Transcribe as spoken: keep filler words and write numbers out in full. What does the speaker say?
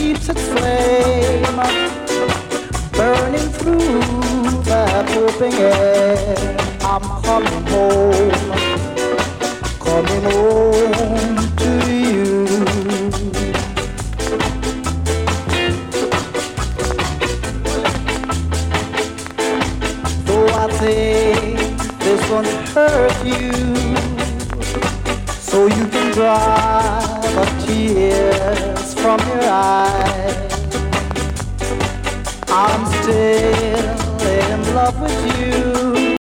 keeps its flame burning through that open air. I'm coming home, coming home to you. Though I think this won't hurt you, so you can dry the tears from your eyes. I'm still in love with you.